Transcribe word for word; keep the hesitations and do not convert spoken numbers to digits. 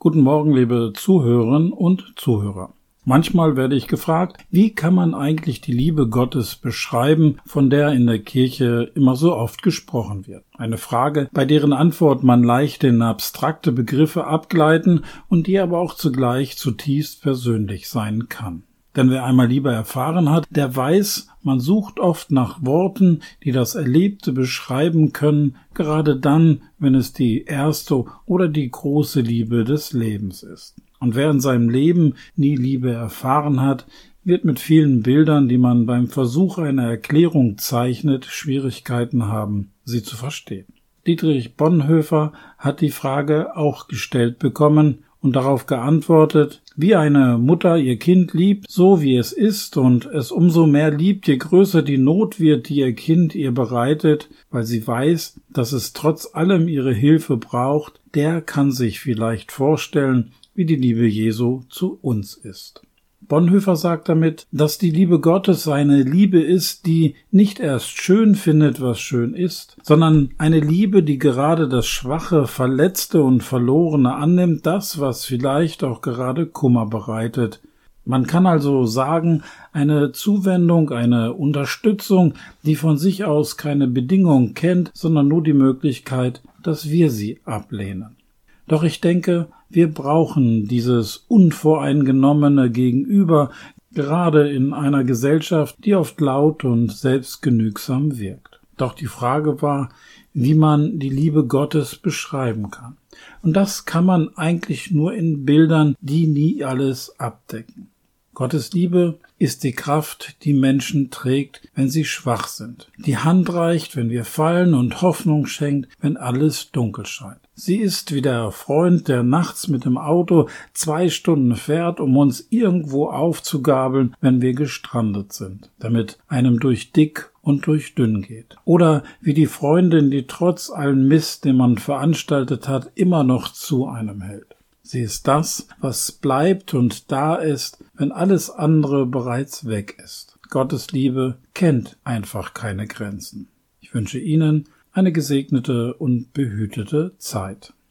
Guten Morgen, liebe Zuhörerinnen und Zuhörer. Manchmal werde ich gefragt, wie kann man eigentlich die Liebe Gottes beschreiben, von der in der Kirche immer so oft gesprochen wird? Eine Frage, bei deren Antwort man leicht in abstrakte Begriffe abgleiten und die aber auch zugleich zutiefst persönlich sein kann. Denn wer einmal Liebe erfahren hat, der weiß, man sucht oft nach Worten, die das Erlebte beschreiben können, gerade dann, wenn es die erste oder die große Liebe des Lebens ist. Und wer in seinem Leben nie Liebe erfahren hat, wird mit vielen Bildern, die man beim Versuch einer Erklärung zeichnet, Schwierigkeiten haben, sie zu verstehen. Dietrich Bonhoeffer hat die Frage auch gestellt bekommen und darauf geantwortet: Wie eine Mutter ihr Kind liebt, so wie es ist und es umso mehr liebt, je größer die Not wird, die ihr Kind ihr bereitet, weil sie weiß, dass es trotz allem ihre Hilfe braucht, der kann sich vielleicht vorstellen, wie die Liebe Jesu zu uns ist. Bonhoeffer sagt damit, dass die Liebe Gottes eine Liebe ist, die nicht erst schön findet, was schön ist, sondern eine Liebe, die gerade das Schwache, Verletzte und Verlorene annimmt, das, was vielleicht auch gerade Kummer bereitet. Man kann also sagen, eine Zuwendung, eine Unterstützung, die von sich aus keine Bedingung kennt, sondern nur die Möglichkeit, dass wir sie ablehnen. Doch ich denke, wir brauchen dieses unvoreingenommene Gegenüber, gerade in einer Gesellschaft, die oft laut und selbstgenügsam wirkt. Doch die Frage war, wie man die Liebe Gottes beschreiben kann. Und das kann man eigentlich nur in Bildern, die nie alles abdecken. Gottes Liebe ist die Kraft, die Menschen trägt, wenn sie schwach sind, die Hand reicht, wenn wir fallen und Hoffnung schenkt, wenn alles dunkel scheint. Sie ist wie der Freund, der nachts mit dem Auto zwei Stunden fährt, um uns irgendwo aufzugabeln, wenn wir gestrandet sind, damit einem durch dick und durch dünn geht. Oder wie die Freundin, die trotz allen Mist, den man veranstaltet hat, immer noch zu einem hält. Sie ist das, was bleibt und da ist, wenn alles andere bereits weg ist. Gottes Liebe kennt einfach keine Grenzen. Ich wünsche Ihnen eine gesegnete und behütete Zeit.